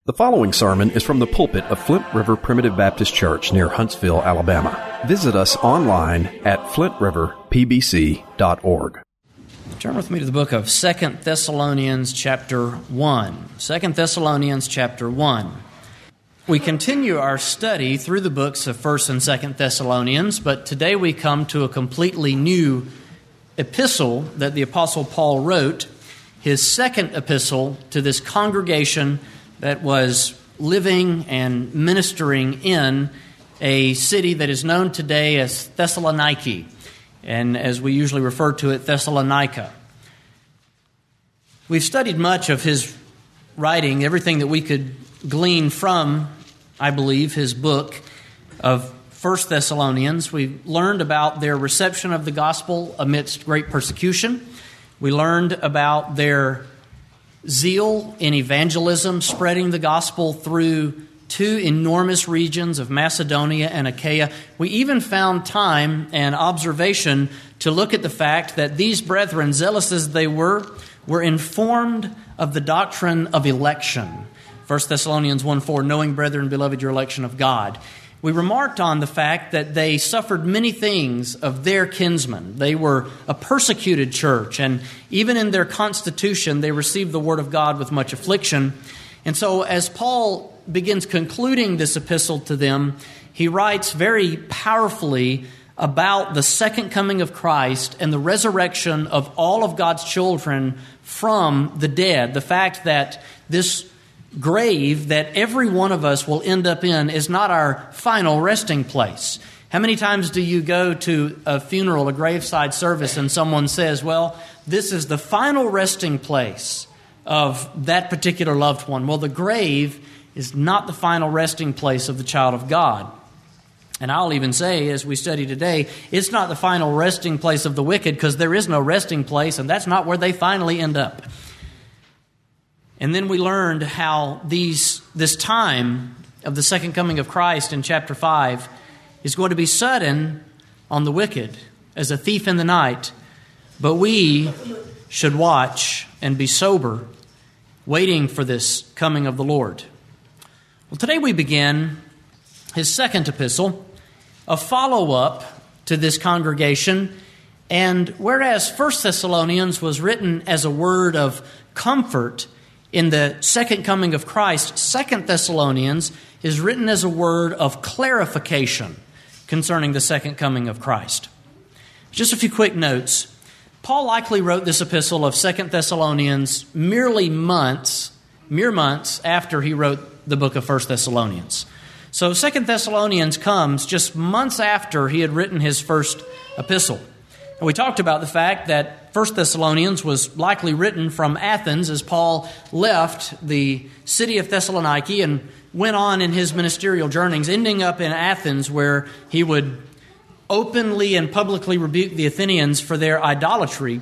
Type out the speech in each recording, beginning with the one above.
The following sermon is from the pulpit of Flint River Primitive Baptist Church near Huntsville, Alabama. Visit us online at flintriverpbc.org. Turn with me to the book of 2 Thessalonians chapter 1. 2 Thessalonians chapter 1. We continue our study through the books of 1 and 2 Thessalonians, but today we come to a completely new epistle that the Apostle Paul wrote, his second epistle to this congregation that was living and ministering in a city that is known today as Thessaloniki, and as we usually refer to it, Thessalonica. We've studied much of his writing, everything that we could glean from, I believe, his book of 1 Thessalonians. We learned about their reception of the gospel amidst great persecution. We learned about their zeal in evangelism, spreading the gospel through two enormous regions of Macedonia and Achaia. We even found time and observation to look at the fact that these brethren, zealous as they were informed of the doctrine of election. 1 Thessalonians 1:4, knowing, brethren, beloved, your election of God. We remarked on the fact that they suffered many things of their kinsmen. They were a persecuted church, and even in their constitution, they received the word of God with much affliction. And so as Paul begins concluding this epistle to them, he writes very powerfully about the second coming of Christ and the resurrection of all of God's children from the dead. The fact that this grave that every one of us will end up in is not our final resting place. How many times do you go to a funeral, a graveside service, and someone says, well, this is the final resting place of that particular loved one? Well, the grave is not the final resting place of the child of God. And I'll even say, as we study today, it's not the final resting place of the wicked, because there is no resting place, and that's not where they finally end up. And then we learned how this time of the second coming of Christ in chapter 5 is going to be sudden on the wicked, as a thief in the night. But we should watch and be sober, waiting for this coming of the Lord. Well, today we begin his second epistle, a follow-up to this congregation. And whereas 1 Thessalonians was written as a word of comfort in the second coming of Christ, 2 Thessalonians is written as a word of clarification concerning the second coming of Christ. Just a few quick notes. Paul likely wrote this epistle of 2 Thessalonians mere months after he wrote the book of 1 Thessalonians. So 2 Thessalonians comes just months after he had written his first epistle. And we talked about the fact that 1 Thessalonians was likely written from Athens as Paul left the city of Thessaloniki and went on in his ministerial journeys, ending up in Athens, where he would openly and publicly rebuke the Athenians for their idolatry.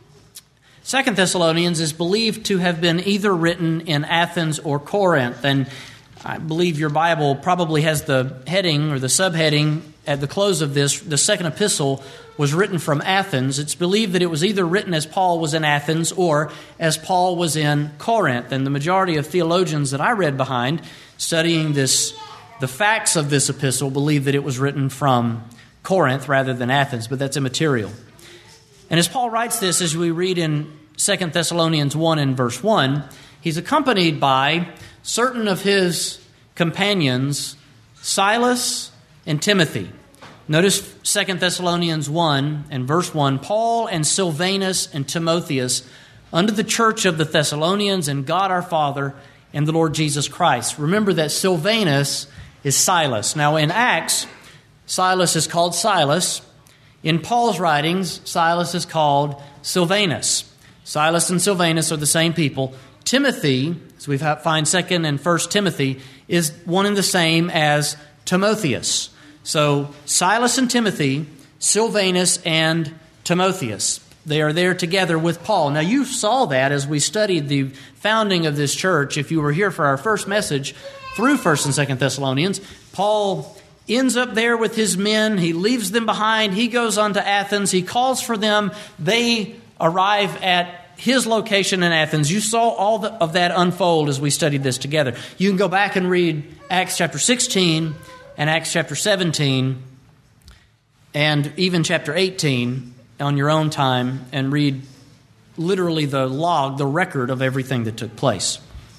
2 Thessalonians is believed to have been either written in Athens or Corinth, and I believe your Bible probably has the heading or the subheading at the close of this. The second epistle was written from Athens. It's believed that it was either written as Paul was in Athens or as Paul was in Corinth. And the majority of theologians that I read behind, studying the facts of this epistle, believe that it was written from Corinth rather than Athens, but that's immaterial. And as Paul writes this, as we read in 2 Thessalonians 1 and verse 1, he's accompanied by certain of his companions, Silas and Timothy. Notice 2 Thessalonians 1 and verse 1, Paul and Silvanus and Timotheus unto the church of the Thessalonians and God our Father and the Lord Jesus Christ. Remember that Silvanus is Silas. Now in Acts, Silas is called Silas. In Paul's writings, Silas is called Silvanus. Silas and Silvanus are the same people. Timothy, as we find 2 and 1 Timothy, is one and the same as Timotheus. So Silas and Timothy, Silvanus and Timotheus, they are there together with Paul. Now you saw that as we studied the founding of this church. If you were here for our first message through 1 and 2 Thessalonians, Paul ends up there with his men. He leaves them behind. He goes on to Athens. He calls for them. They arrive at his location in Athens. You saw all of that unfold as we studied this together. You can go back and read Acts chapter 16 and Acts chapter 17 and even chapter 18 on your own time and read literally the log, the record of everything that took place.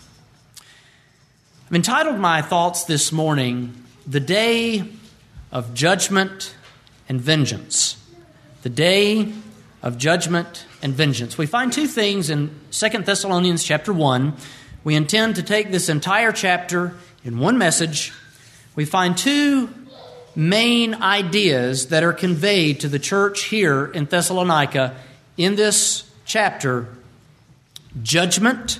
I've entitled my thoughts this morning, The Day of Judgment and Vengeance. The Day of Judgment and Vengeance. We find two things in 2 Thessalonians chapter 1. We intend to take this entire chapter in one message. We find two main ideas that are conveyed to the church here in Thessalonica in this chapter: judgment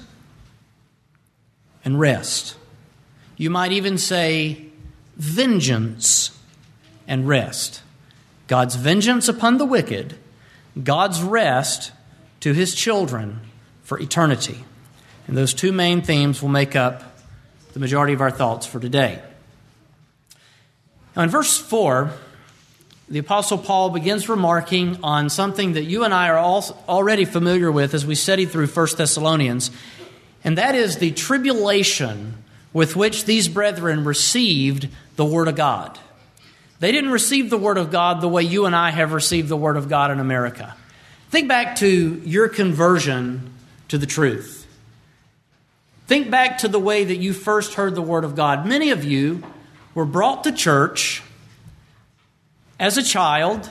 and rest. You might even say vengeance and rest. God's vengeance upon the wicked, God's rest to His children for eternity. And those two main themes will make up the majority of our thoughts for today. Now in verse 4, the Apostle Paul begins remarking on something that you and I are already familiar with as we studied through 1 Thessalonians, and that is the tribulation with which these brethren received the Word of God. They didn't receive the Word of God the way you and I have received the Word of God in America. Think back to your conversion to the truth. Think back to the way that you first heard the Word of God. Many of you were brought to church as a child.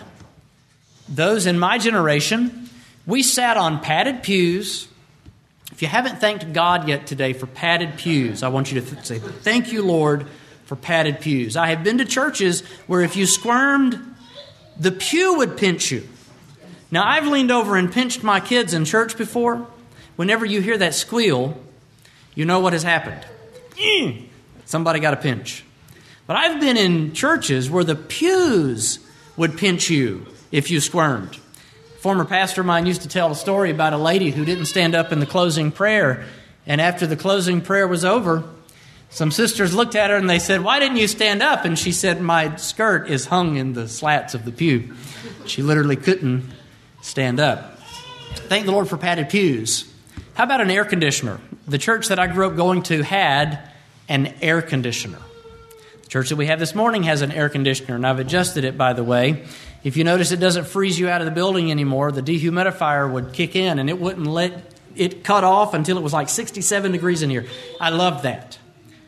Those in my generation, we sat on padded pews. If you haven't thanked God yet today for padded pews, I want you to say, thank you, Lord, for padded pews. I have been to churches where if you squirmed, the pew would pinch you. Now, I've leaned over and pinched my kids in church before. Whenever you hear that squeal, you know what has happened. Somebody got a pinch. But I've been in churches where the pews would pinch you if you squirmed. A former pastor of mine used to tell a story about a lady who didn't stand up in the closing prayer. And after the closing prayer was over, some sisters looked at her and they said, "Why didn't you stand up?" And she said, "My skirt is hung in the slats of the pew." She literally couldn't stand up. Thank the Lord for padded pews. How about an air conditioner? The church that I grew up going to had an air conditioner. The church that we have this morning has an air conditioner, and I've adjusted it, by the way. If you notice, it doesn't freeze you out of the building anymore. The dehumidifier would kick in, and it wouldn't let it cut off until it was like 67 degrees in here. I love that.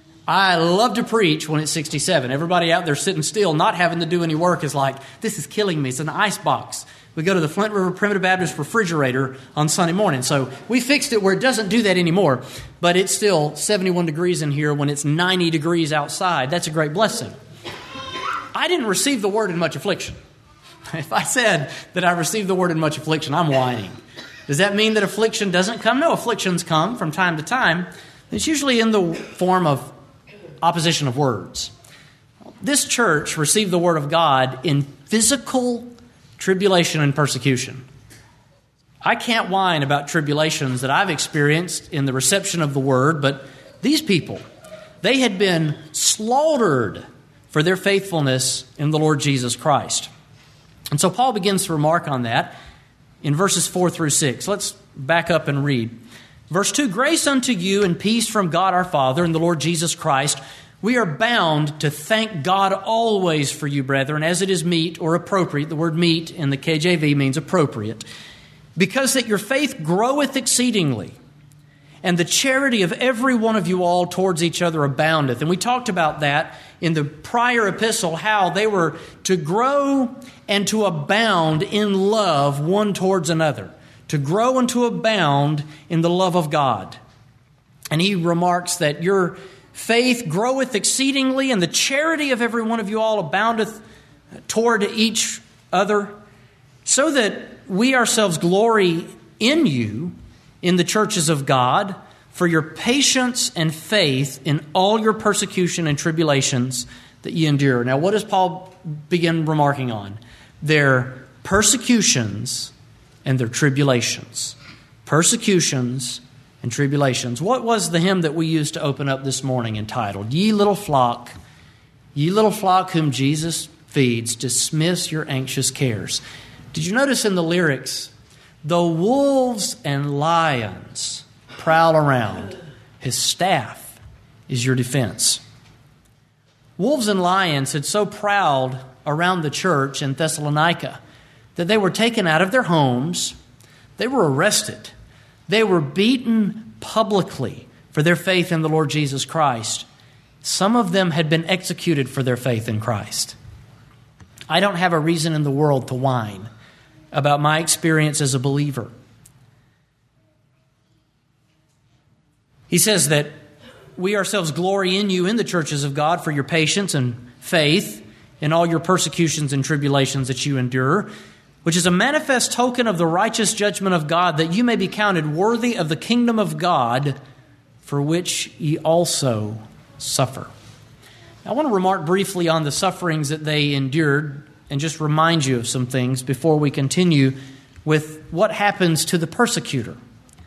I love to preach when it's 67. Everybody out there sitting still, not having to do any work, is like, this is killing me. It's an ice box. We go to the Flint River Primitive Baptist refrigerator on Sunday morning. So we fixed it where it doesn't do that anymore, but it's still 71 degrees in here when it's 90 degrees outside. That's a great blessing. I didn't receive the word in much affliction. If I said that I received the word in much affliction, I'm whining. Does that mean that affliction doesn't come? No, afflictions come from time to time. It's usually in the form of opposition of words. This church received the word of God in physical tribulation and persecution. I can't whine about tribulations that I've experienced in the reception of the word, but these people, they had been slaughtered for their faithfulness in the Lord Jesus Christ. And so Paul begins to remark on that in verses 4 through 6. Let's back up and read. Verse 2, "Grace unto you and peace from God our Father and the Lord Jesus Christ. We are bound to thank God always for you, brethren, as it is meet or appropriate." The word meet in the KJV means appropriate. "Because that your faith groweth exceedingly, and the charity of every one of you all towards each other aboundeth." And we talked about that in the prior epistle, how they were to grow and to abound in love one towards another. To grow and to abound in the love of God. And he remarks that your faith groweth exceedingly, and the charity of every one of you all aboundeth toward each other, so that we ourselves glory in you in the churches of God for your patience and faith in all your persecution and tribulations that ye endure. Now, what does Paul begin remarking on? Their persecutions and their tribulations. Persecutions and tribulations. What was the hymn that we used to open up this morning entitled, ye little flock whom Jesus feeds, dismiss your anxious cares"? Did you notice in the lyrics, Though wolves and lions prowl around, his staff is your defense. Wolves and lions had so prowled around the church in Thessalonica that they were taken out of their homes, they were arrested, they were beaten publicly for their faith in the Lord Jesus Christ. Some of them had been executed for their faith in Christ. I don't have a reason in the world to whine about my experience as a believer. He says that we ourselves glory in you in the churches of God for your patience and faith in all your persecutions and tribulations that you endure, which is a manifest token of the righteous judgment of God, that you may be counted worthy of the kingdom of God, for which ye also suffer. I want to remark briefly on the sufferings that they endured and just remind you of some things before we continue with what happens to the persecutor.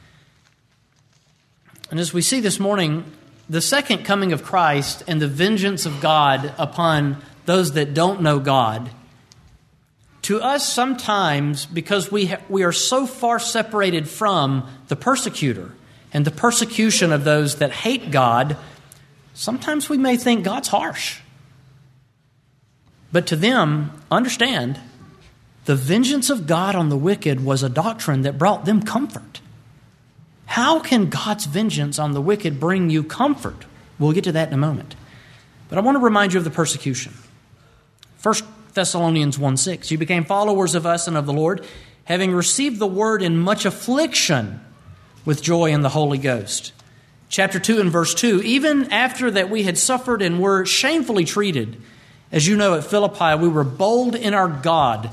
And as we see this morning, the second coming of Christ and the vengeance of God upon those that don't know God, to us sometimes, because we are so far separated from the persecutor and the persecution of those that hate God, sometimes we may think God's harsh. But to them, understand, the vengeance of God on the wicked was a doctrine that brought them comfort. How can God's vengeance on the wicked bring you comfort? We'll get to that in a moment. But I want to remind you of the persecution. 1 Thessalonians 1:6, you became followers of us and of the Lord, having received the word in much affliction with joy in the Holy Ghost. Chapter 2 and verse 2, even after that we had suffered and were shamefully treated, as you know at Philippi, we were bold in our God,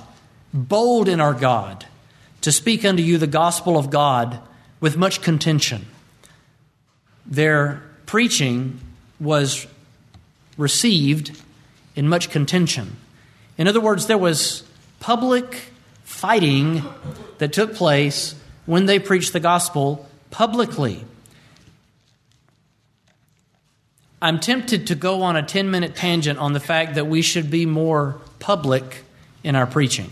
to speak unto you the gospel of God with much contention. Their preaching was received in much contention. In other words, there was public fighting that took place when they preached the gospel publicly. I'm tempted to go on a 10-minute tangent on the fact that we should be more public in our preaching.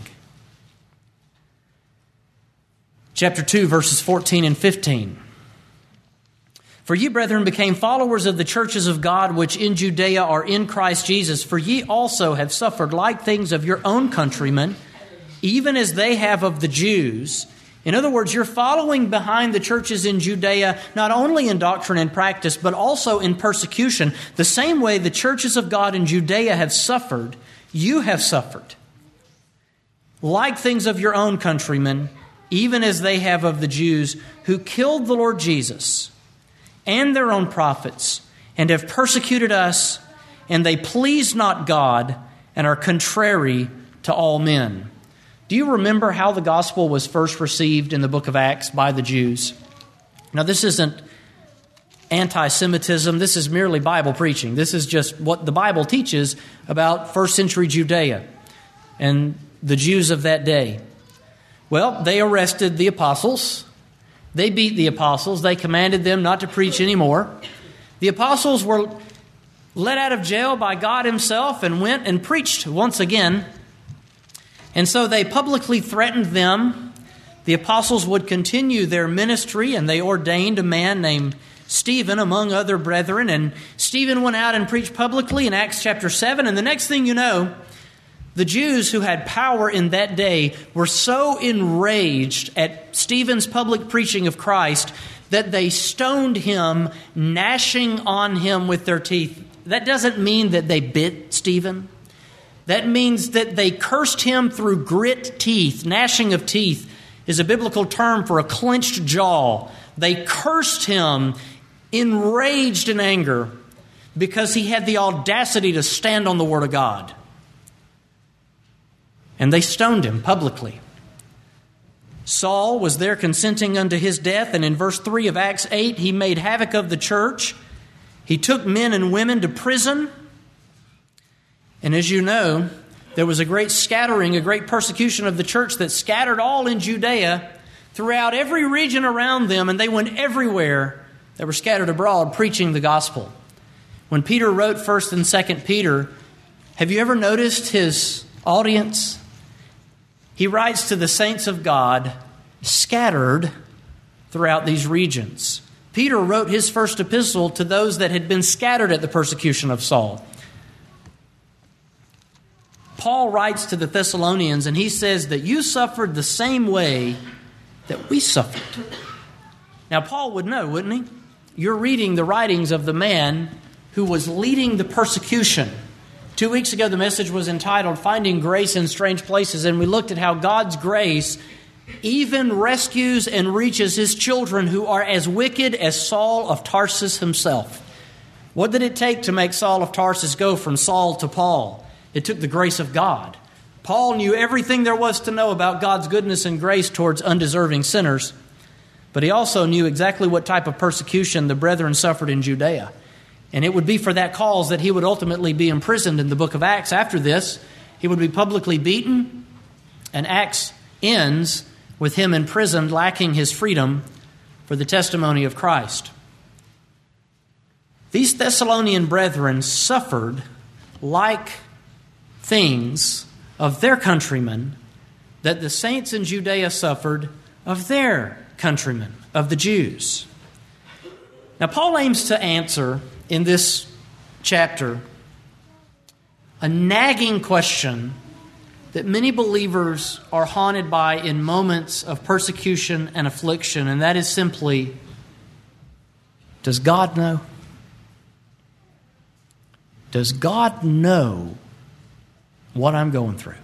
Chapter 2, verses 14 and 15. For ye, brethren, became followers of the churches of God which in Judea are in Christ Jesus. For ye also have suffered like things of your own countrymen, even as they have of the Jews. In other words, you're following behind the churches in Judea, not only in doctrine and practice, but also in persecution. The same way the churches of God in Judea have suffered, you have suffered. Like things of your own countrymen, even as they have of the Jews, who killed the Lord Jesus and their own prophets, and have persecuted us, and they please not God, and are contrary to all men. Do you remember how the gospel was first received in the book of Acts by the Jews? Now, this isn't anti-Semitism. This is merely Bible preaching. This is just what the Bible teaches about first century Judea and the Jews of that day. Well, they arrested the apostles. They beat the apostles. They commanded them not to preach anymore. The apostles were let out of jail by God himself and went and preached once again. And so they publicly threatened them. The apostles would continue their ministry, and they ordained a man named Stephen among other brethren. And Stephen went out and preached publicly in Acts chapter 7. And the next thing you know, the Jews who had power in that day were so enraged at Stephen's public preaching of Christ that they stoned him, gnashing on him with their teeth. That doesn't mean that they bit Stephen. That means that they cursed him through grit teeth. Gnashing of teeth is a biblical term for a clenched jaw. They cursed him, enraged in anger, because he had the audacity to stand on the Word of God. And they stoned him publicly. Saul was there consenting unto his death, and in verse 3 of Acts 8, he made havoc of the church. He took men and women to prison. And as you know, there was a great scattering, a great persecution of the church that scattered all in Judea throughout every region around them, and they went everywhere. They were scattered abroad preaching the gospel. When Peter wrote 1st and 2nd Peter, have you ever noticed his audience? He writes to the saints of God scattered throughout these regions. Peter wrote his first epistle to those that had been scattered at the persecution of Saul. Paul writes to the Thessalonians, and he says that you suffered the same way that we suffered. Now, Paul would know, wouldn't he? You're reading the writings of the man who was leading the persecution. 2 weeks ago, the message was entitled, Finding Grace in Strange Places, and we looked at how God's grace even rescues and reaches His children who are as wicked as Saul of Tarsus himself. What did it take to make Saul of Tarsus go from Saul to Paul? It took the grace of God. Paul knew everything there was to know about God's goodness and grace towards undeserving sinners, but he also knew exactly what type of persecution the brethren suffered in Judea. And it would be for that cause that he would ultimately be imprisoned in the book of Acts. After this, he would be publicly beaten, and Acts ends with him imprisoned, lacking his freedom for the testimony of Christ. These Thessalonian brethren suffered like things of their countrymen that the saints in Judea suffered of their countrymen, of the Jews. Now, Paul aims to answer in this chapter a nagging question that many believers are haunted by in moments of persecution and affliction, and that is simply, does God know? Does God know what I'm going through?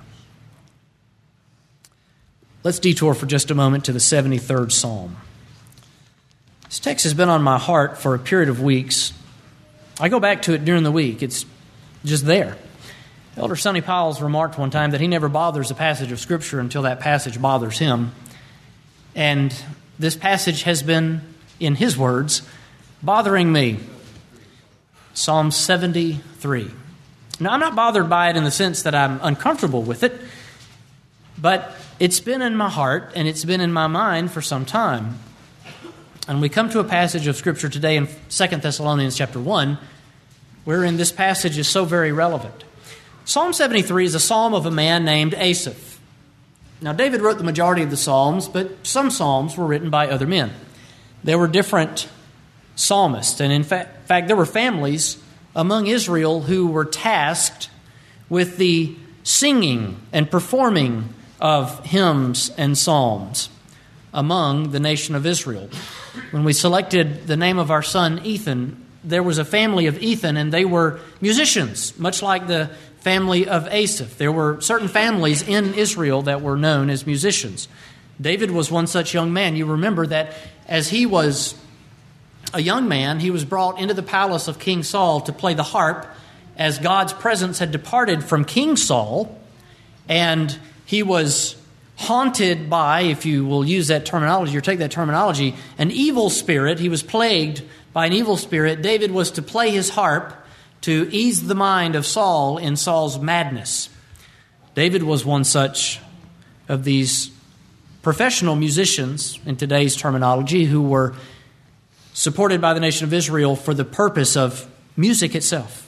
Let's detour for just a moment to the 73rd Psalm. This text has been on my heart for a period of weeks. I go back to it during the week. It's just there. Elder Sonny Piles remarked one time that he never bothers a passage of Scripture until that passage bothers him. And this passage has been, in his words, bothering me. Psalm 73. Now, I'm not bothered by it in the sense that I'm uncomfortable with it, but it's been in my heart and it's been in my mind for some time. And we come to a passage of Scripture today in 2 Thessalonians chapter 1, wherein this passage is so very relevant. Psalm 73 is a psalm of a man named Asaph. Now, David wrote the majority of the psalms, but some psalms were written by other men. There were different psalmists, and in fact, there were families among Israel who were tasked with the singing and performing of hymns and psalms among the nation of Israel. When we selected the name of our son Ethan, there was a family of Ethan, and they were musicians, much like the family of Asaph. There were certain families in Israel that were known as musicians. David was one such young man. You remember that as he was a young man, he was brought into the palace of King Saul to play the harp as God's presence had departed from King Saul, and he was haunted by, if you will use that terminology or take that terminology, an evil spirit. He was plagued by an evil spirit. David was to play his harp to ease the mind of Saul in Saul's madness. David was one such of these professional musicians, in today's terminology, who were supported by the nation of Israel for the purpose of music itself.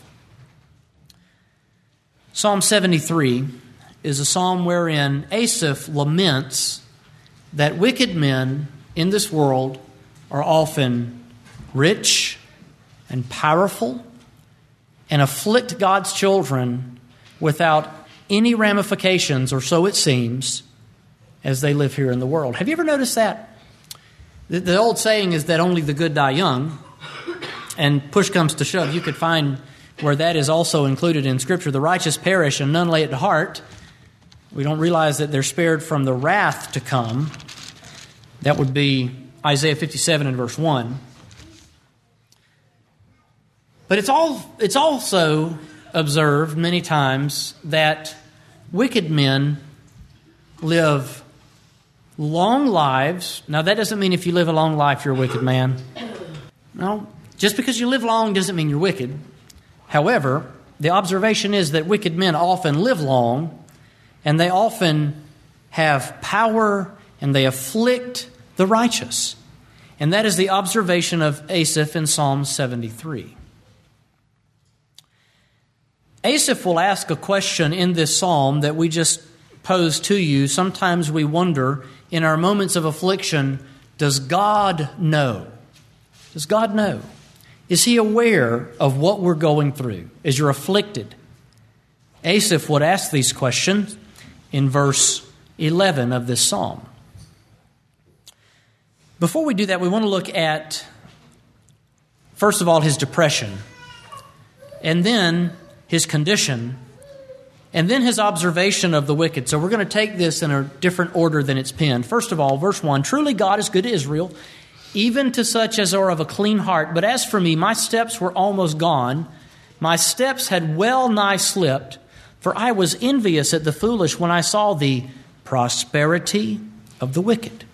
Psalm 73 is a psalm wherein Asaph laments that wicked men in this world are often rich and powerful and afflict God's children without any ramifications, or so it seems, as they live here in the world. Have you ever noticed that? The old saying is that only the good die young, and push comes to shove. You could find where that is also included in Scripture. The righteous perish and none lay it to heart. We don't realize that they're spared from the wrath to come. That would be Isaiah 57 and verse 1. But it's also observed many times that wicked men live long lives. Now, that doesn't mean if you live a long life, you're a wicked man. No, just because you live long doesn't mean you're wicked. However, the observation is that wicked men often live long, and they often have power, and they afflict the righteous. And that is the observation of Asaph in Psalm 73. Asaph will ask a question in this psalm that we just posed to you. Sometimes we wonder in our moments of affliction, does God know? Does God know? Is He aware of what we're going through as you're afflicted? Asaph would ask these questions in verse 11 of this psalm. Before we do that, we want to look at, first of all, his depression, and then his condition, and then his observation of the wicked. So we're going to take this in a different order than it's penned. First of all, verse 1, truly God is good to Israel, even to such as are of a clean heart. But as for me, my steps were almost gone. My steps had well nigh slipped, for I was envious at the foolish when I saw the prosperity of the wicked.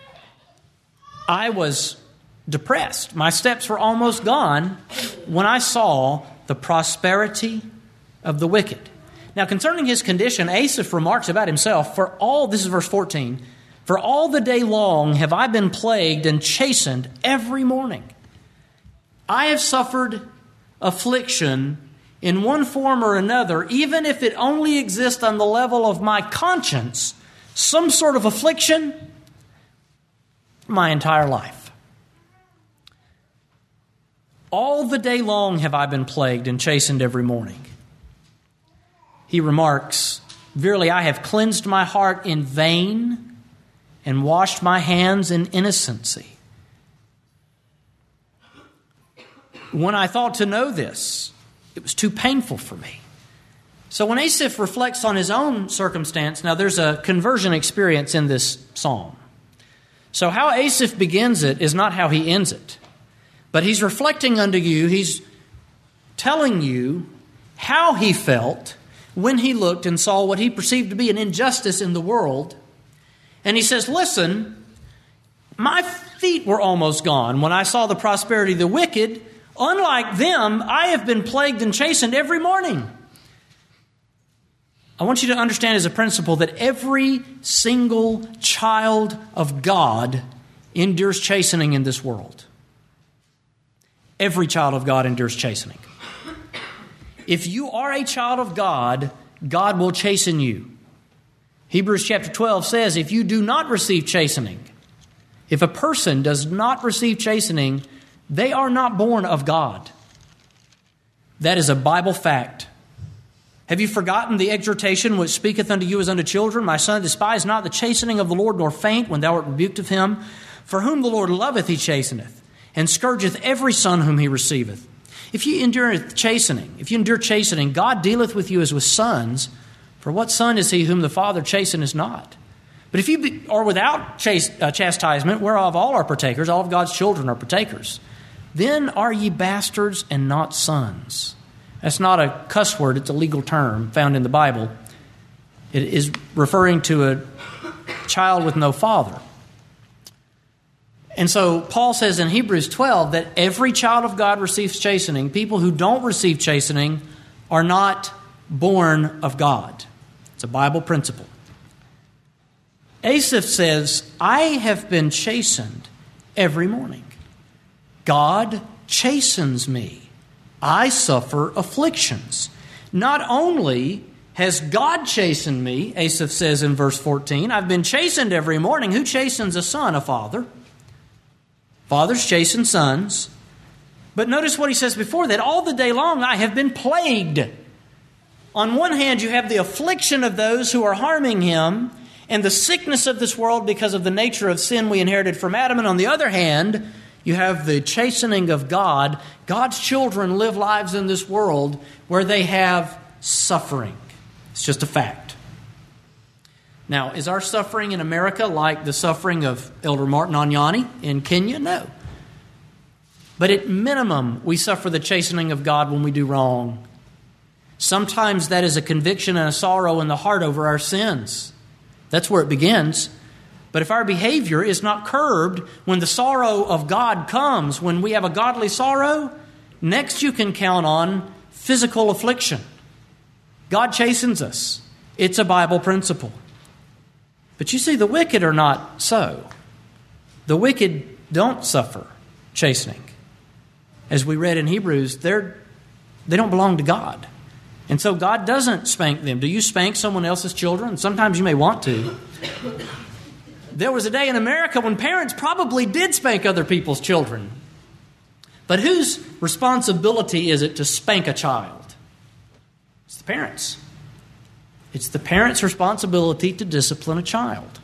I was depressed. My steps were almost gone when I saw the prosperity of the wicked. Now, concerning his condition, Asaph remarks about himself, this is verse 14, for all the day long have I been plagued and chastened every morning. I have suffered affliction in one form or another, even if it only exists on the level of my conscience, some sort of affliction, my entire life. All the day long have I been plagued and chastened every morning. He remarks, verily I have cleansed my heart in vain and washed my hands in innocency. When I thought to know this, it was too painful for me. So when Asaph reflects on his own circumstance, now there's a conversion experience in this psalm. So how Asaph begins it is not how he ends it. But he's reflecting unto you, he's telling you how he felt when he looked and saw what he perceived to be an injustice in the world. And he says, listen, my feet were almost gone when I saw the prosperity of the wicked. Unlike them, I have been plagued and chastened every morning. I want you to understand as a principle that every single child of God endures chastening in this world. Every child of God endures chastening. If you are a child of God, God will chasten you. Hebrews chapter 12 says, if you do not receive chastening, if a person does not receive chastening, they are not born of God. That is a Bible fact. Have you forgotten the exhortation which speaketh unto you as unto children? My son, despise not the chastening of the Lord, nor faint when thou art rebuked of him. For whom the Lord loveth, he chasteneth, and scourgeth every son whom he receiveth. If you endure chastening, God dealeth with you as with sons. For what son is he whom the Father chasteneth not? But if you are without chastisement, whereof all are partakers, all of God's children are partakers, then are ye bastards and not sons. That's not a cuss word, it's a legal term found in the Bible. It is referring to a child with no father. And so Paul says in Hebrews 12 that every child of God receives chastening. People who don't receive chastening are not born of God. It's a Bible principle. Asaph says, I have been chastened every morning. God chastens me. I suffer afflictions. Not only has God chastened me, Asaph says in verse 14, I've been chastened every morning. Who chastens a son? A father. Fathers chasten sons. But notice what he says before that. All the day long I have been plagued. On one hand, you have the affliction of those who are harming him and the sickness of this world because of the nature of sin we inherited from Adam. And on the other hand, you have the chastening of God. God's children live lives in this world where they have suffering. It's just a fact. Now, is our suffering in America like the suffering of Elder Martin Anyani in Kenya? No. But at minimum, we suffer the chastening of God when we do wrong. Sometimes that is a conviction and a sorrow in the heart over our sins. That's where it begins. But if our behavior is not curbed when the sorrow of God comes, when we have a godly sorrow, next you can count on physical affliction. God chastens us. It's a Bible principle. But you see, the wicked are not so. The wicked don't suffer chastening. As we read in Hebrews, they don't belong to God. And so God doesn't spank them. Do you spank someone else's children? Sometimes you may want to. There was a day in America when parents probably did spank other people's children. But whose responsibility is it to spank a child? It's the parents. It's the parents' responsibility to discipline a child.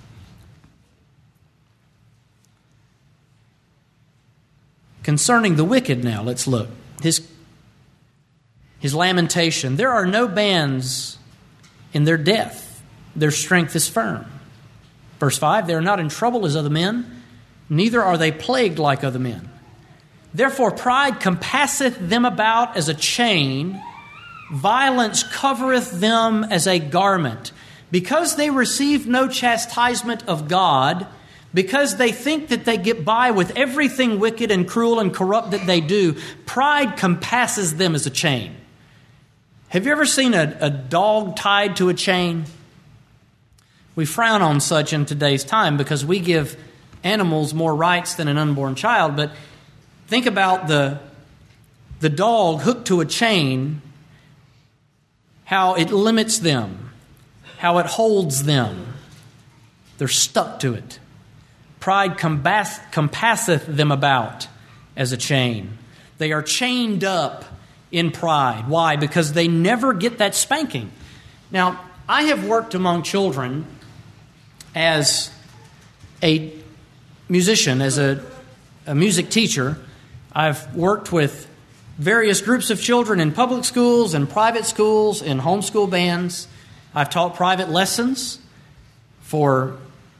Concerning the wicked now, let's look. His lamentation. There are no bands in their death. Their strength is firm. Verse 5, they are not in trouble as other men, neither are they plagued like other men. Therefore pride compasseth them about as a chain, violence covereth them as a garment. Because they receive no chastisement of God, because they think that they get by with everything wicked and cruel and corrupt that they do, pride compasses them as a chain. Have you ever seen a dog tied to a chain? We frown on such in today's time because we give animals more rights than an unborn child. But think about the dog hooked to a chain, how it limits them, how it holds them. They're stuck to it. Pride compasseth them about as a chain. They are chained up in pride. Why? Because they never get that spanking. Now, I have worked among children as a musician, as a music teacher. I've worked with various groups of children in public schools and private schools, in homeschool bands. I've taught private lessons for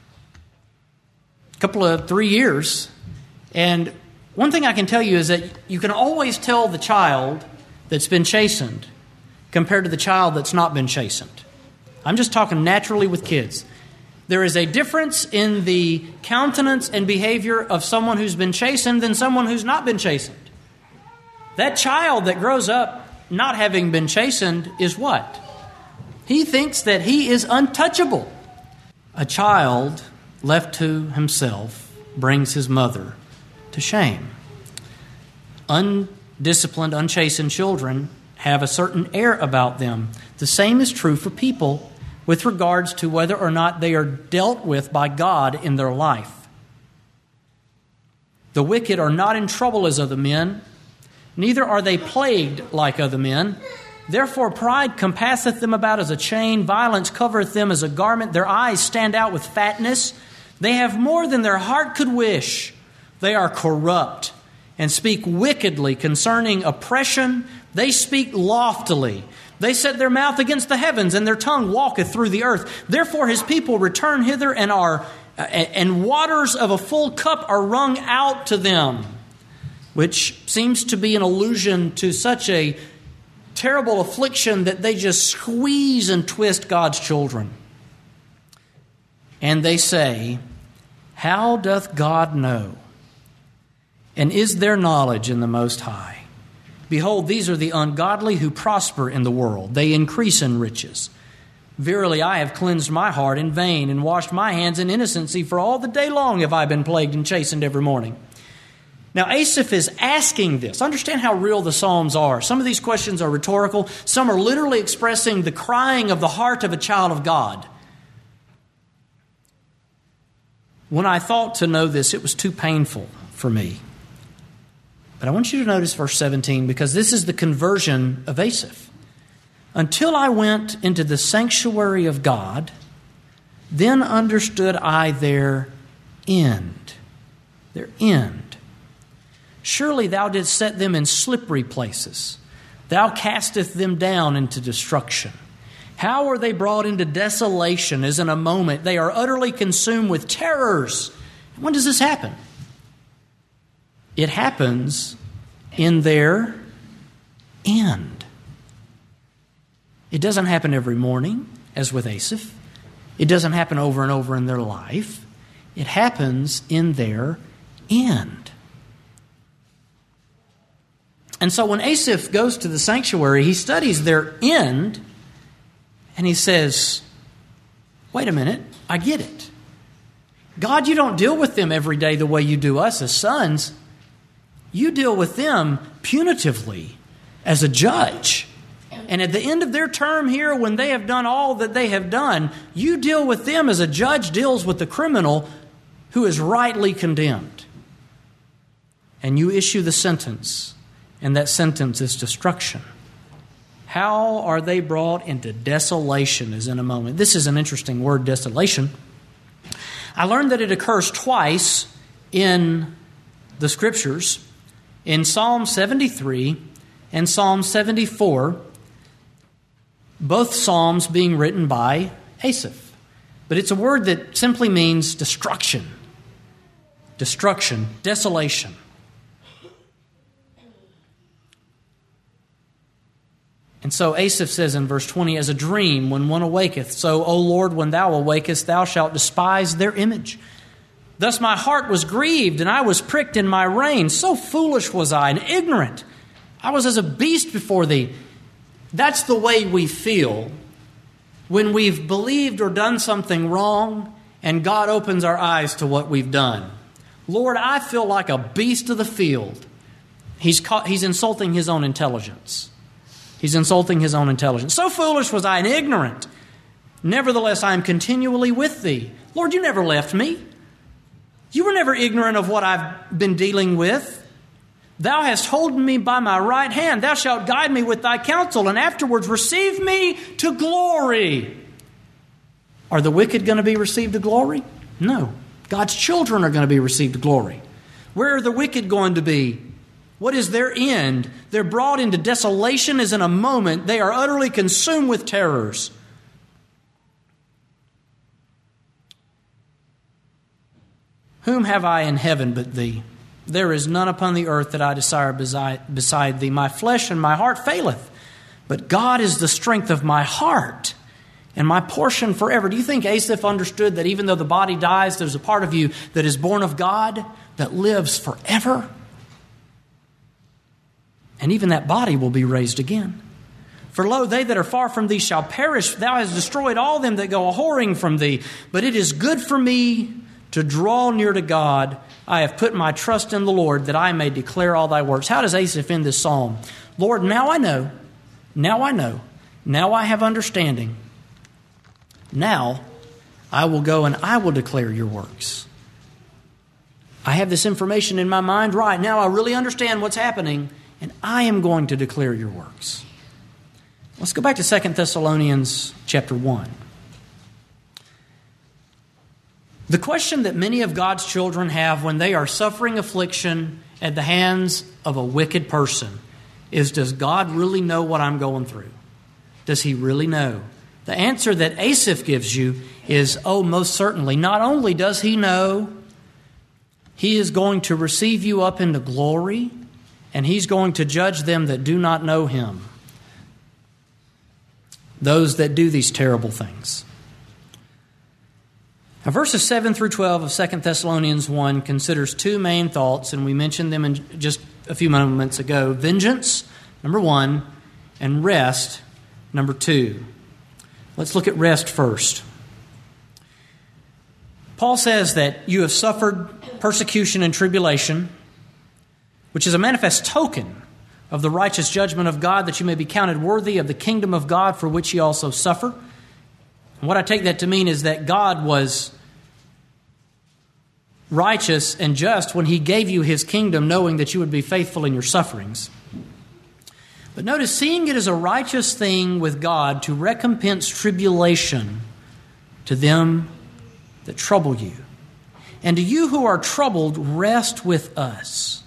couple of 3 years. And one thing I can tell you is that you can always tell the child that's been chastened compared to the child that's not been chastened. I'm just talking naturally with kids. There is a difference in the countenance and behavior of someone who's been chastened than someone who's not been chastened. That child that grows up not having been chastened is what? He thinks that he is untouchable. A child left to himself brings his mother to shame. Undisciplined, unchastened children have a certain air about them. The same is true for people with regards to whether or not they are dealt with by God in their life. The wicked are not in trouble as other men, neither are they plagued like other men. Therefore pride compasseth them about as a chain, violence covereth them as a garment. Their eyes stand out with fatness. They have more than their heart could wish. They are corrupt and speak wickedly concerning oppression. They speak loftily. They set their mouth against the heavens, and their tongue walketh through the earth. Therefore his people return hither, and waters of a full cup are wrung out to them, which seems to be an allusion to such a terrible affliction that they just squeeze and twist God's children. And they say, how doth God know? And is there knowledge in the Most High? Behold, these are the ungodly who prosper in the world. They increase in riches. Verily, I have cleansed my heart in vain and washed my hands in innocency. For all the day long have I been plagued and chastened every morning. Now, Asaph is asking this. Understand how real the Psalms are. Some of these questions are rhetorical. Some are literally expressing the crying of the heart of a child of God. When I thought to know this, it was too painful for me. But I want you to notice verse 17, because this is the conversion of Asaph. Until I went into the sanctuary of God, then understood I their end. Their end. Surely thou didst set them in slippery places. Thou casteth them down into destruction. How are they brought into desolation as in a moment? They are utterly consumed with terrors. When does this happen? It happens in their end. It doesn't happen every morning, as with Asaph. It doesn't happen over and over in their life. It happens in their end. And so when Asaph goes to the sanctuary, he studies their end, and he says, wait a minute, I get it. God, you don't deal with them every day the way you do us as sons. You deal with them punitively as a judge. And at the end of their term here, when they have done all that they have done, you deal with them as a judge deals with the criminal who is rightly condemned. And you issue the sentence, and that sentence is destruction. How are they brought into desolation is in a moment. This is an interesting word, desolation. I learned that it occurs twice in the Scriptures, in Psalm 73 and Psalm 74, both Psalms being written by Asaph. But it's a word that simply means destruction. Destruction, desolation. And so Asaph says in verse 20, as a dream when one awaketh, so, O Lord, when thou awakest, thou shalt despise their image. Thus my heart was grieved, and I was pricked in my rein. So foolish was I, and ignorant. I was as a beast before thee. That's the way we feel when we've believed or done something wrong, and God opens our eyes to what we've done. Lord, I feel like a beast of the field. He's insulting his own intelligence. He's insulting his own intelligence. So foolish was I and ignorant. Nevertheless, I am continually with thee. Lord, you never left me. You were never ignorant of what I've been dealing with. Thou hast holden me by my right hand. Thou shalt guide me with thy counsel, and afterwards receive me to glory. Are the wicked going to be received to glory? No. God's children are going to be received to glory. Where are the wicked going to be? What is their end? They're brought into desolation as in a moment. They are utterly consumed with terrors. Whom have I in heaven but thee? There is none upon the earth that I desire beside thee. My flesh and my heart faileth, but God is the strength of my heart and my portion forever. Do you think Asaph understood that even though the body dies, there's a part of you that is born of God that lives forever? And even that body will be raised again. For lo, they that are far from thee shall perish. Thou hast destroyed all them that go a-whoring from thee. But it is good for me to draw near to God. I have put my trust in the Lord, that I may declare all thy works. How does Asaph end this psalm? Lord, now I know. Now I know. Now I have understanding. Now I will go and I will declare your works. I have this information in my mind right now. I really understand what's happening, and I am going to declare your works. Let's go back to 2 Thessalonians chapter 1. The question that many of God's children have when they are suffering affliction at the hands of a wicked person is, does God really know what I'm going through? Does he really know? The answer that Asaph gives you is, oh, most certainly. Not only does he know, he is going to receive you up into glory, and he's going to judge them that do not know him, those that do these terrible things. Now, verses 7 through 12 of 2 Thessalonians 1 considers two main thoughts, and we mentioned them in just a few moments ago. Vengeance, number 1, and rest, number 2. Let's look at rest first. Paul says that you have suffered persecution and tribulation, which is a manifest token of the righteous judgment of God, that you may be counted worthy of the kingdom of God, for which ye also suffer. And what I take that to mean is that God was righteous and just when he gave you his kingdom, knowing that you would be faithful in your sufferings. But notice, seeing it as a righteous thing with God to recompense tribulation to them that trouble you. And to you who are troubled, rest with us.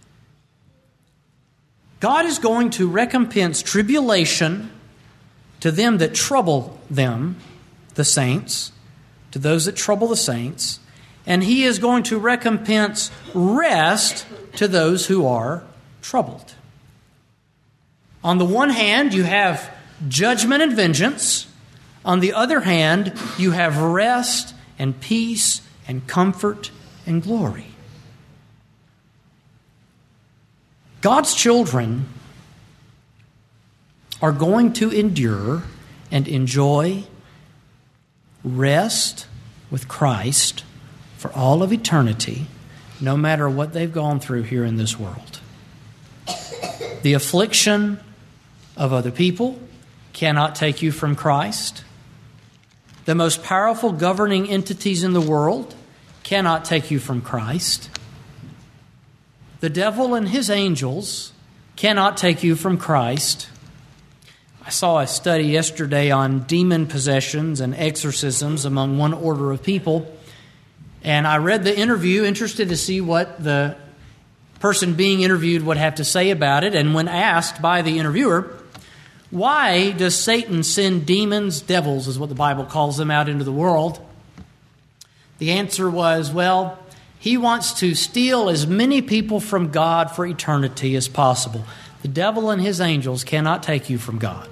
God is going to recompense tribulation to them that trouble them, the saints, to those that trouble the saints, and he is going to recompense rest to those who are troubled. On the one hand, you have judgment and vengeance. On the other hand, you have rest and peace and comfort and glory. God's children are going to endure and enjoy rest with Christ for all of eternity, no matter what they've gone through here in this world. The affliction of other people cannot take you from Christ. The most powerful governing entities in the world cannot take you from Christ. The devil and his angels cannot take you from Christ. I saw a study yesterday on demon possessions and exorcisms among one order of people, and I read the interview, interested to see what the person being interviewed would have to say about it. And when asked by the interviewer, why does Satan send demons, devils is what the Bible calls them, out into the world? The answer was, well, he wants to steal as many people from God for eternity as possible. The devil and his angels cannot take you from God.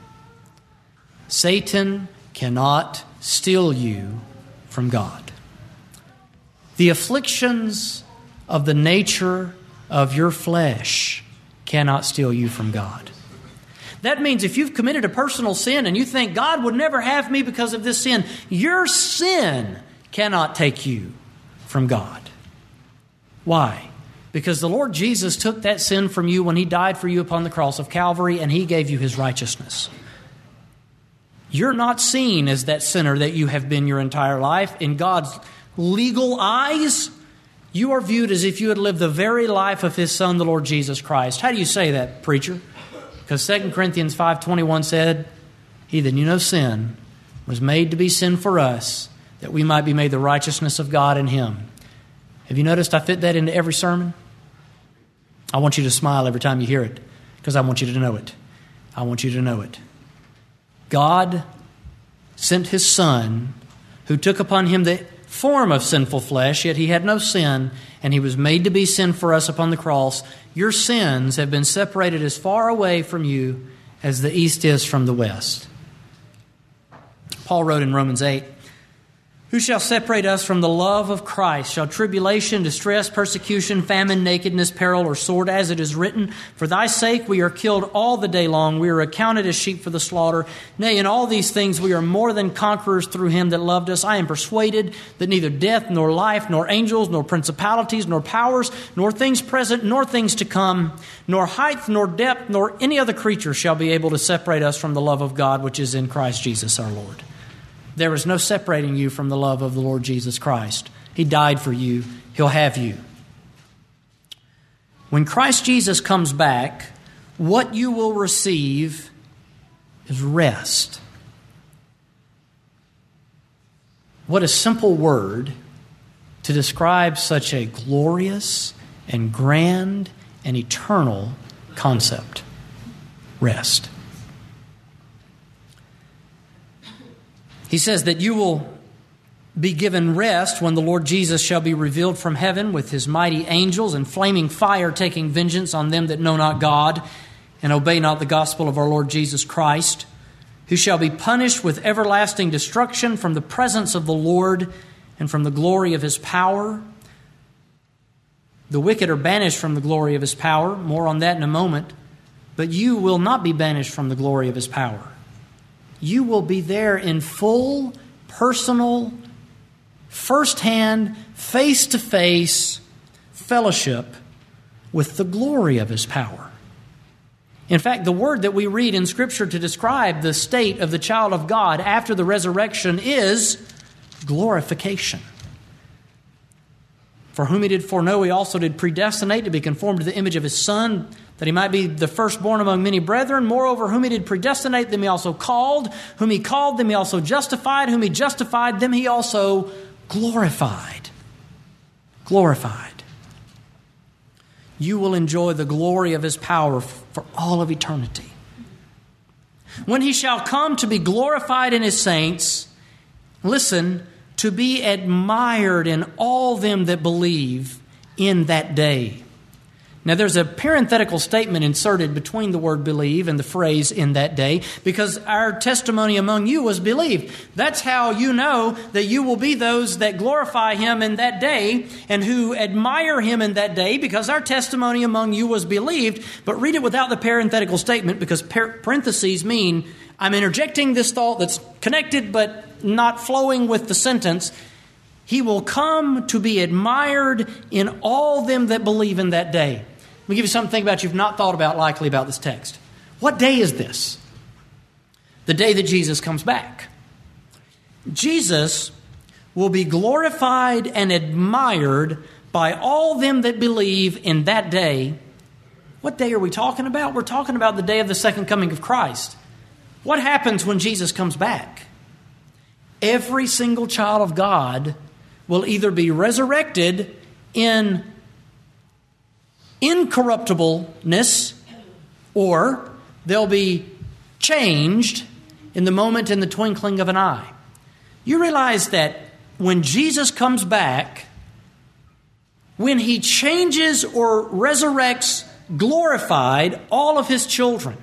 Satan cannot steal you from God. The afflictions of the nature of your flesh cannot steal you from God. That means if you've committed a personal sin and you think God would never have me because of this sin, your sin cannot take you from God. Why? Because the Lord Jesus took that sin from you when He died for you upon the cross of Calvary, and He gave you His righteousness. You're not seen as that sinner that you have been your entire life. In God's legal eyes, you are viewed as if you had lived the very life of His Son, the Lord Jesus Christ. How do you say that, preacher? Because 2 Corinthians 5:21 said, He that knew no sin was made to be sin for us, that we might be made the righteousness of God in Him. Have you noticed I fit that into every sermon? I want you to smile every time you hear it, because I want you to know it. I want you to know it. God sent His Son, who took upon Him the form of sinful flesh, yet He had no sin, and He was made to be sin for us upon the cross. Your sins have been separated as far away from you as the east is from the west. Paul wrote in Romans 8, Who shall separate us from the love of Christ? Shall tribulation, distress, persecution, famine, nakedness, peril, or sword? As it is written, For thy sake we are killed all the day long. We are accounted as sheep for the slaughter. Nay, in all these things we are more than conquerors through Him that loved us. I am persuaded that neither death, nor life, nor angels, nor principalities, nor powers, nor things present, nor things to come, nor height, nor depth, nor any other creature shall be able to separate us from the love of God which is in Christ Jesus our Lord. There is no separating you from the love of the Lord Jesus Christ. He died for you. He'll have you. When Christ Jesus comes back, what you will receive is rest. What a simple word to describe such a glorious and grand and eternal concept. Rest. He says that you will be given rest when the Lord Jesus shall be revealed from heaven with His mighty angels and flaming fire taking vengeance on them that know not God and obey not the gospel of our Lord Jesus Christ, who shall be punished with everlasting destruction from the presence of the Lord and from the glory of His power. The wicked are banished from the glory of His power. More on that in a moment. But you will not be banished from the glory of His power. You will be there in full, personal, firsthand, face-to-face fellowship with the glory of His power. In fact, the word that we read in Scripture to describe the state of the child of God after the resurrection is glorification. For whom He did foreknow, He also did predestinate to be conformed to the image of His Son, that He might be the firstborn among many brethren. Moreover, whom He did predestinate, them He also called. Whom He called, them He also justified. Whom He justified, them He also glorified. Glorified. You will enjoy the glory of His power for all of eternity. When He shall come to be glorified in His saints, listen, to be admired in all them that believe in that day. Now, there's a parenthetical statement inserted between the word believe and the phrase in that day, because our testimony among you was believed. That's how you know that you will be those that glorify Him in that day and who admire Him in that day, because our testimony among you was believed. But read it without the parenthetical statement, because parentheses mean I'm interjecting this thought that's connected but not flowing with the sentence. He will come to be admired in all them that believe in that day. Let me give you something to think about you've not thought about likely about this text. What day is this? The day that Jesus comes back. Jesus will be glorified and admired by all them that believe in that day. What day are we talking about? We're talking about the day of the second coming of Christ. What happens when Jesus comes back? Every single child of God will either be resurrected in incorruptibleness, or they'll be changed in the moment, in the twinkling of an eye. You realize that when Jesus comes back, when He changes or resurrects glorified all of His children,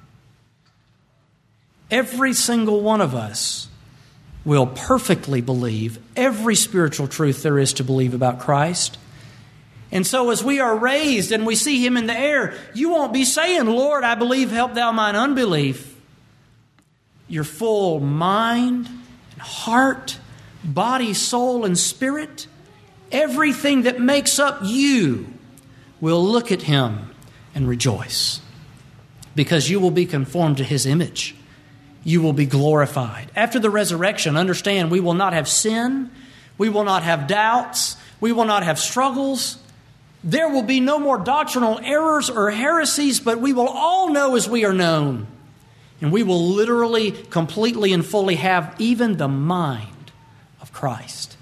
every single one of us will perfectly believe every spiritual truth there is to believe about Christ. And so as we are raised and we see Him in the air, you won't be saying, Lord, I believe, help thou mine unbelief. Your full mind and heart, body, soul, and spirit, everything that makes up you, will look at Him and rejoice, because you will be conformed to His image. You will be glorified. After the resurrection, understand, we will not have sin. We will not have doubts. We will not have struggles. There will be no more doctrinal errors or heresies, but we will all know as we are known. And we will literally, completely, and fully have even the mind of Christ.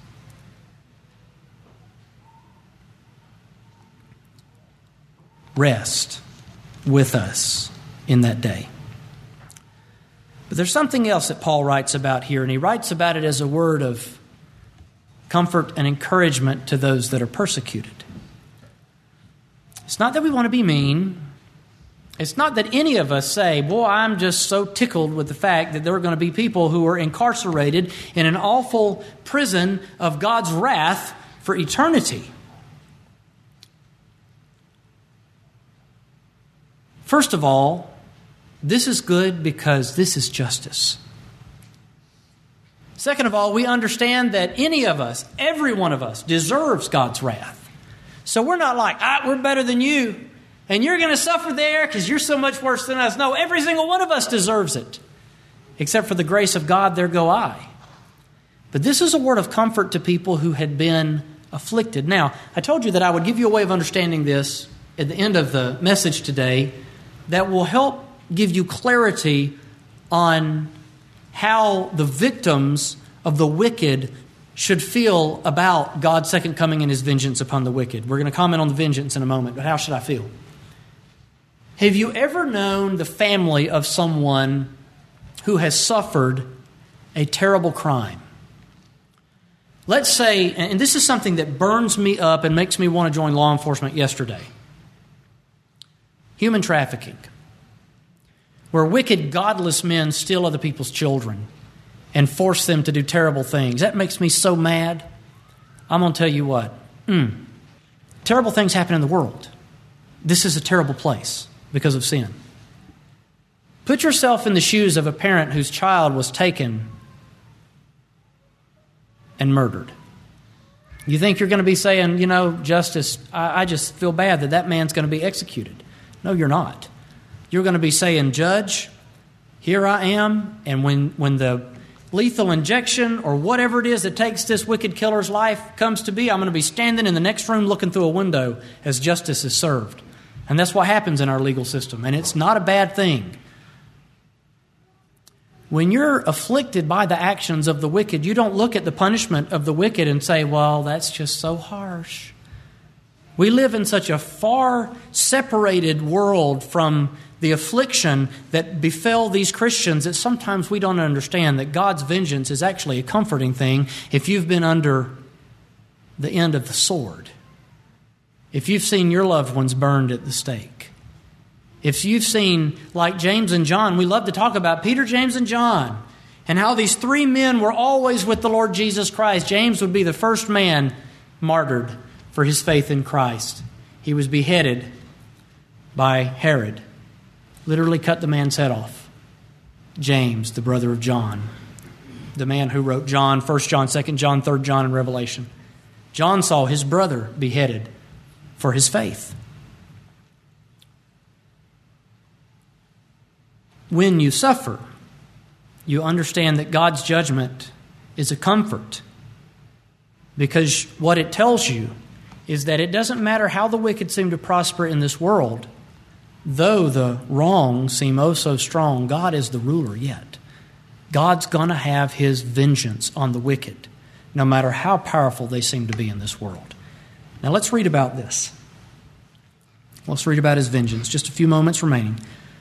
Rest with us in that day. But there's something else that Paul writes about here, and he writes about it as a word of comfort and encouragement to those that are persecuted. It's not that we want to be mean. It's not that any of us say, boy, I'm just so tickled with the fact that there are going to be people who are incarcerated in an awful prison of God's wrath for eternity. First of all, this is good because this is justice. Second of all, we understand that any of us, every one of us, deserves God's wrath. So we're not like, we're better than you, and you're going to suffer there because you're so much worse than us. No, every single one of us deserves it. Except for the grace of God, there go I. But this is a word of comfort to people who had been afflicted. Now, I told you that I would give you a way of understanding this at the end of the message today that will help give you clarity on how the victims of the wicked should feel about God's second coming and His vengeance upon the wicked. We're going to comment on the vengeance in a moment, but how should I feel? Have you ever known the family of someone who has suffered a terrible crime? Let's say, and this is something that burns me up and makes me want to join law enforcement yesterday. Human trafficking, where wicked, godless men steal other people's children and force them to do terrible things. That makes me so mad. I'm going to tell you what. Terrible things happen in the world. This is a terrible place because of sin. Put yourself in the shoes of a parent whose child was taken and murdered. You think you're going to be saying, justice, I just feel bad that man's going to be executed. No, you're not. You're going to be saying, Judge, here I am, and when the lethal injection or whatever it is that takes this wicked killer's life comes to be, I'm going to be standing in the next room looking through a window as justice is served. And that's what happens in our legal system, and it's not a bad thing. When you're afflicted by the actions of the wicked, you don't look at the punishment of the wicked and say, well, that's just so harsh. We live in such a far separated world from the affliction that befell these Christians that sometimes we don't understand that God's vengeance is actually a comforting thing if you've been under the end of the sword. If you've seen your loved ones burned at the stake. If you've seen, like James and John, we love to talk about Peter, James, and John, and how these three men were always with the Lord Jesus Christ. James would be the first man martyred for his faith in Christ. He was beheaded by Herod. Literally cut the man's head off. James, the brother of John, the man who wrote John, 1 John, 2 John, 3 John, and Revelation. John saw his brother beheaded for his faith. When you suffer, you understand that God's judgment is a comfort Because what it tells you is that it doesn't matter how the wicked seem to prosper in this world, though the wrong seem oh so strong, God is the ruler yet. God's going to have His vengeance on the wicked, no matter how powerful they seem to be in this world. Now let's read about this. Let's read about His vengeance. Just a few moments remaining.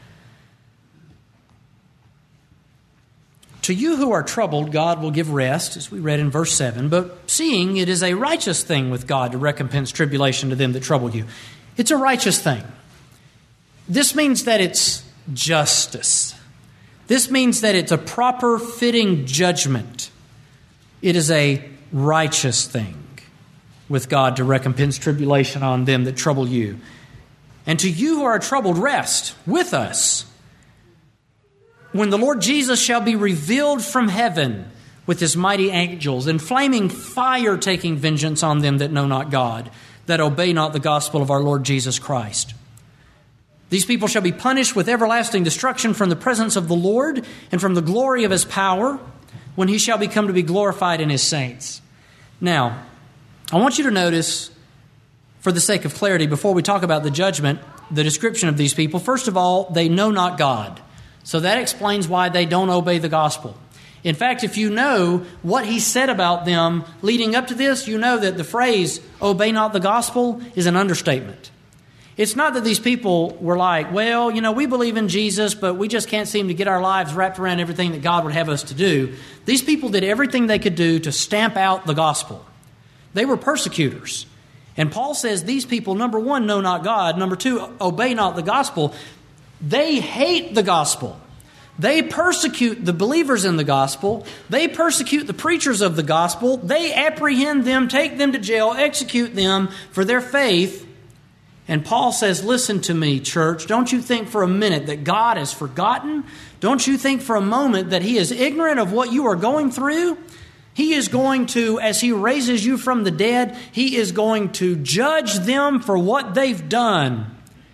To you who are troubled, God will give rest, as we read in verse 7. But seeing it is a righteous thing with God to recompense tribulation to them that trouble you. It's a righteous thing. This means that it's justice. This means that it's a proper, fitting judgment. It is a righteous thing with God to recompense tribulation on them that trouble you. And to you who are troubled, rest with us when the Lord Jesus shall be revealed from heaven with His mighty angels, in flaming fire taking vengeance on them that know not God, that obey not the gospel of our Lord Jesus Christ. These people shall be punished with everlasting destruction from the presence of the Lord and from the glory of His power, when He shall become to be glorified in His saints. Now, I want you to notice, for the sake of clarity, before we talk about the judgment, the description of these people. First of all, they know not God. So that explains why they don't obey the gospel. In fact, if you know what He said about them leading up to this, you know that the phrase, obey not the gospel, is an understatement. It's not that these people were like, well, we believe in Jesus, but we just can't seem to get our lives wrapped around everything that God would have us to do. These people did everything they could do to stamp out the gospel. They were persecutors. And Paul says these people, number one, know not God. Number two, obey not the gospel. They hate the gospel. They persecute the believers in the gospel. They persecute the preachers of the gospel. They apprehend them, take them to jail, execute them for their faith. And Paul says, listen to me, church. Don't you think for a minute that God has forgotten? Don't you think for a moment that He is ignorant of what you are going through? He is going to, as He raises you from the dead, He is going to judge them for what they've done.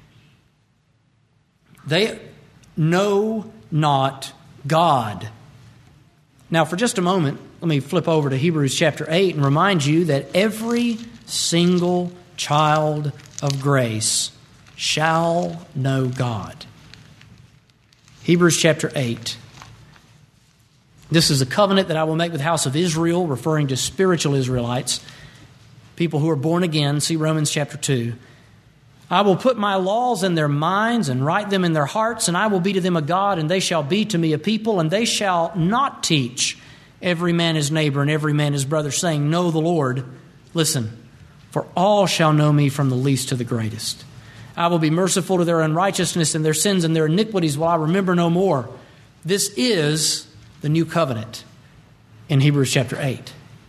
They know not God. Now, for just a moment, let me flip over to Hebrews chapter 8 and remind you that every single child of grace shall know God. Hebrews chapter 8. This is a covenant that I will make with the house of Israel, referring to spiritual Israelites, people who are born again. See Romans chapter 2. I will put my laws in their minds and write them in their hearts, and I will be to them a God, and they shall be to me a people, and they shall not teach every man his neighbor and every man his brother, saying, know the Lord. Listen, for all shall know me from the least to the greatest. I will be merciful to their unrighteousness, and their sins and their iniquities will I remember no more. This is the new covenant in Hebrews chapter 8.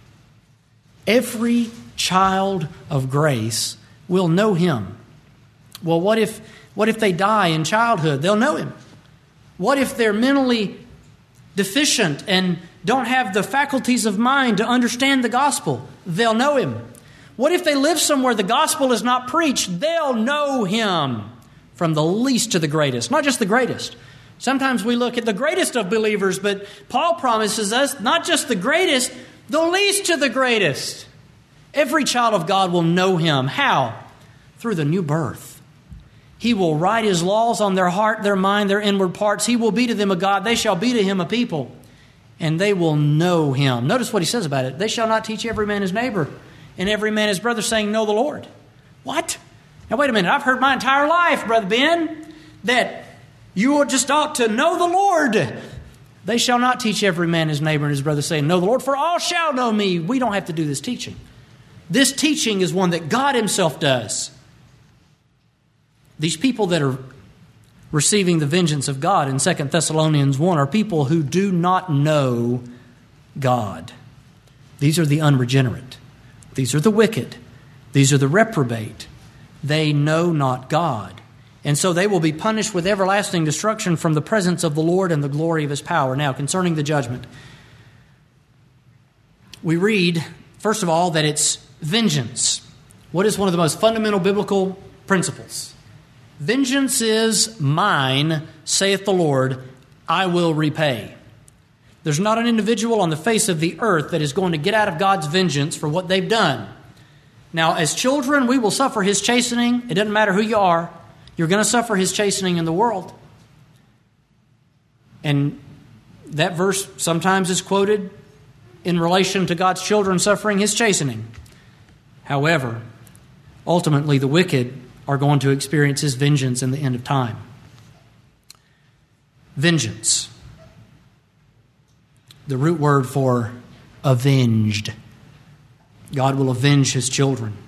Every child of grace will know Him. Well, what if they die in childhood? They'll know Him. What if they're mentally deficient and don't have the faculties of mind to understand the gospel? They'll know Him. What if they live somewhere the gospel is not preached? They'll know Him, from the least to the greatest. Not just the greatest. Sometimes we look at the greatest of believers, but Paul promises us not just the greatest, the least to the greatest. Every child of God will know Him. How? Through the new birth. He will write His laws on their heart, their mind, their inward parts. He will be to them a God. They shall be to Him a people. And they will know Him. Notice what he says about it. They shall not teach every man his neighbor and every man his brother, saying, know the Lord. What? Now wait a minute. I've heard my entire life, Brother Ben, that you just ought to know the Lord. They shall not teach every man his neighbor and his brother, saying, know the Lord, for all shall know me. We don't have to do this teaching. This teaching is one that God Himself does. These people that are receiving the vengeance of God in 2 Thessalonians 1 are people who do not know God. These are the unregenerate. These are the wicked. These are the reprobate. They know not God. And so they will be punished with everlasting destruction from the presence of the Lord and the glory of His power. Now, concerning the judgment, we read, first of all, that it's vengeance. What is one of the most fundamental biblical principles? Vengeance is mine, saith the Lord, I will repay. There's not an individual on the face of the earth that is going to get out of God's vengeance for what they've done. Now, as children, we will suffer His chastening. It doesn't matter who you are. You're going to suffer His chastening in the world. And that verse sometimes is quoted in relation to God's children suffering His chastening. However, ultimately the wicked are going to experience His vengeance in the end of time. Vengeance. The root word for avenged. God will avenge His children.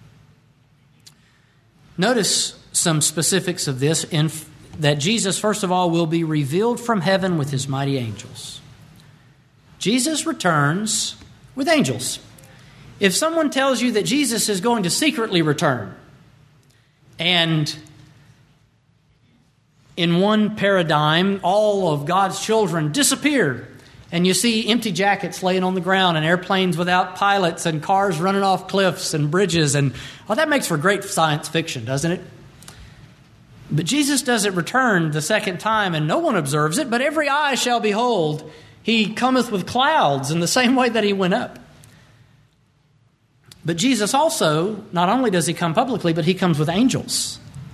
Notice some specifics of this in that Jesus, first of all, will be revealed from heaven with His mighty angels. Jesus returns with angels. If someone tells you that Jesus is going to secretly return, and in one paradigm, all of God's children disappear, and you see empty jackets laying on the ground and airplanes without pilots and cars running off cliffs and bridges, and that makes for great science fiction, doesn't it? But Jesus doesn't return the second time, and no one observes it, but every eye shall behold. He cometh with clouds in the same way that He went up. But Jesus also, not only does He come publicly, but He comes with angels.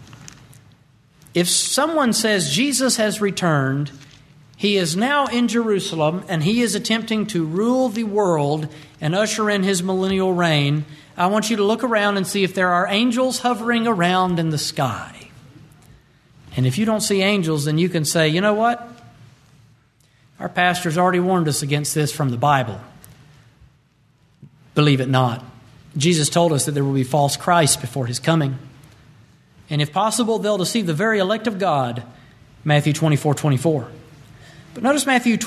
If someone says Jesus has returned, He is now in Jerusalem, and He is attempting to rule the world and usher in His millennial reign, I want you to look around and see if there are angels hovering around in the sky. And if you don't see angels, then you can say, you know what? Our pastor's already warned us against this from the Bible. Believe it not. Jesus told us that there will be false Christs before His coming. And if possible, they'll deceive the very elect of God. Matthew 24:24. But notice Matthew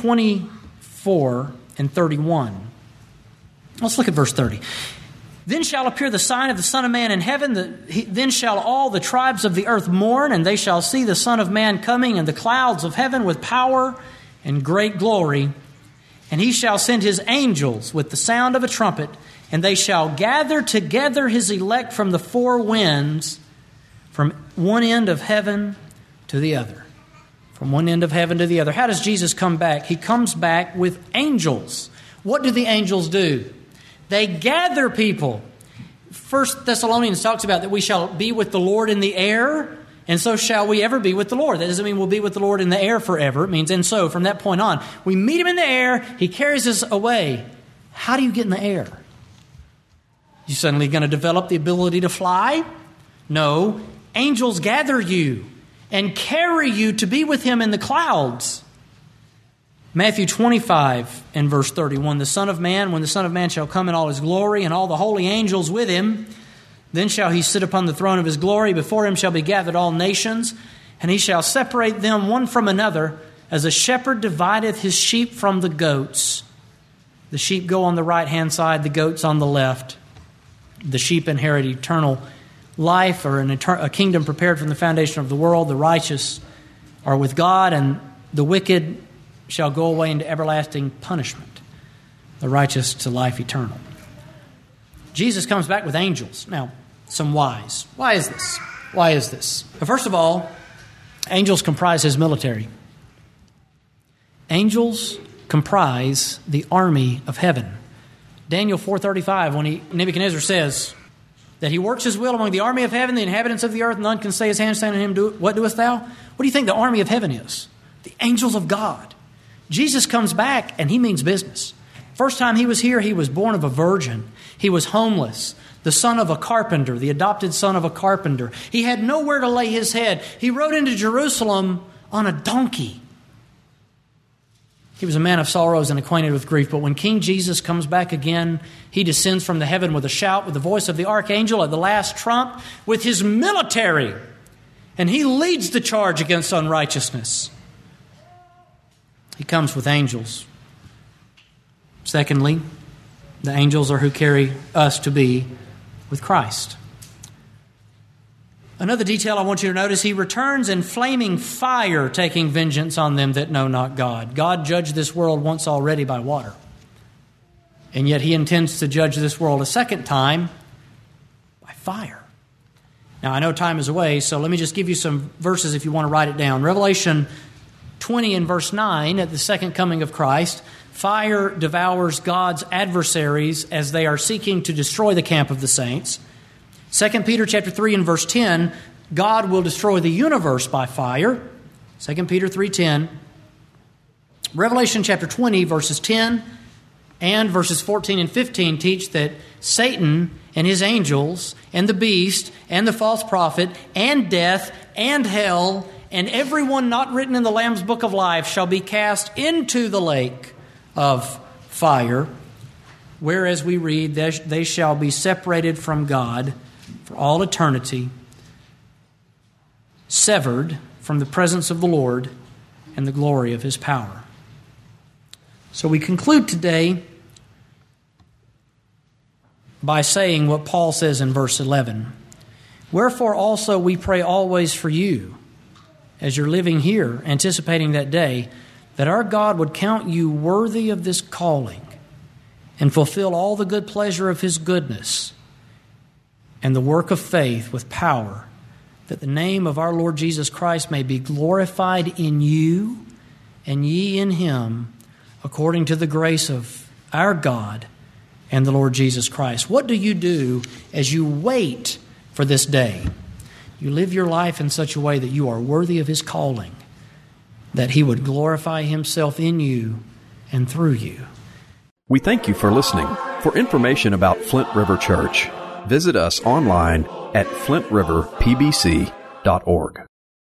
24 and 31. Let's look at verse 30. Then shall appear the sign of the Son of Man in heaven. Then shall all the tribes of the earth mourn, and they shall see the Son of Man coming in the clouds of heaven with power and great glory. And He shall send His angels with the sound of a trumpet, and they shall gather together His elect from the four winds, from one end of heaven to the other. From one end of heaven to the other. How does Jesus come back? He comes back with angels. What do the angels do? They gather people. 1 Thessalonians talks about that we shall be with the Lord in the air, and so shall we ever be with the Lord. That doesn't mean we'll be with the Lord in the air forever. It means, and so from that point on, we meet Him in the air, He carries us away. How do you get in the air? You suddenly going to develop the ability to fly? No. Angels gather you and carry you to be with Him in the clouds. Matthew 25 and verse 31, when the Son of Man shall come in all His glory, and all the holy angels with Him, then shall He sit upon the throne of His glory. Before Him shall be gathered all nations, and He shall separate them one from another, as a shepherd divideth his sheep from the goats. The sheep go on the right-hand side, the goats on the left. The sheep inherit eternal life, or a kingdom prepared from the foundation of the world. The righteous are with God, and the wicked shall go away into everlasting punishment. The righteous to life eternal. Jesus comes back with angels. Now, some whys. Why is this? Why is this? Well, first of all, angels comprise His military. Angels comprise the army of heaven. Daniel 4:35, when Nebuchadnezzar says that he works His will among the army of heaven, the inhabitants of the earth, none can say His hand stand on Him. What doest thou? What do you think the army of heaven is? The angels of God. Jesus comes back, and He means business. First time He was here, He was born of a virgin. He was homeless, the son of a carpenter, the adopted son of a carpenter. He had nowhere to lay His head. He rode into Jerusalem on a donkey. He was a man of sorrows and acquainted with grief. But when King Jesus comes back again, He descends from the heaven with a shout, with the voice of the archangel at the last trump, with His military. And He leads the charge against unrighteousness. He comes with angels. Secondly, the angels are who carry us to be with Christ. Another detail I want you to notice, He returns in flaming fire, taking vengeance on them that know not God. God judged this world once already by water. And yet He intends to judge this world a second time by fire. Now, I know time is away, so let me just give you some verses if you want to write it down. Revelation 20 and verse 9, at the second coming of Christ, fire devours God's adversaries as they are seeking to destroy the camp of the saints. 2 Peter chapter 3 and verse 10, God will destroy the universe by fire. 2 Peter 3:10. Revelation chapter 20 verses 10 and verses 14 and 15 teach that Satan and his angels and the beast and the false prophet and death and hell and everyone not written in the Lamb's book of life shall be cast into the lake of fire, whereas we read they shall be separated from God for all eternity, severed from the presence of the Lord and the glory of His power. So we conclude today by saying what Paul says in verse 11. Wherefore also we pray always for you, as you're living here, anticipating that day, that our God would count you worthy of this calling and fulfill all the good pleasure of His goodness and the work of faith with power, that the name of our Lord Jesus Christ may be glorified in you and ye in Him, according to the grace of our God and the Lord Jesus Christ. What do you do as you wait for this day? You live your life in such a way that you are worthy of His calling, that He would glorify Himself in you and through you. We thank you for listening. For information about Flint River Church, visit us online at flintriverpbc.org.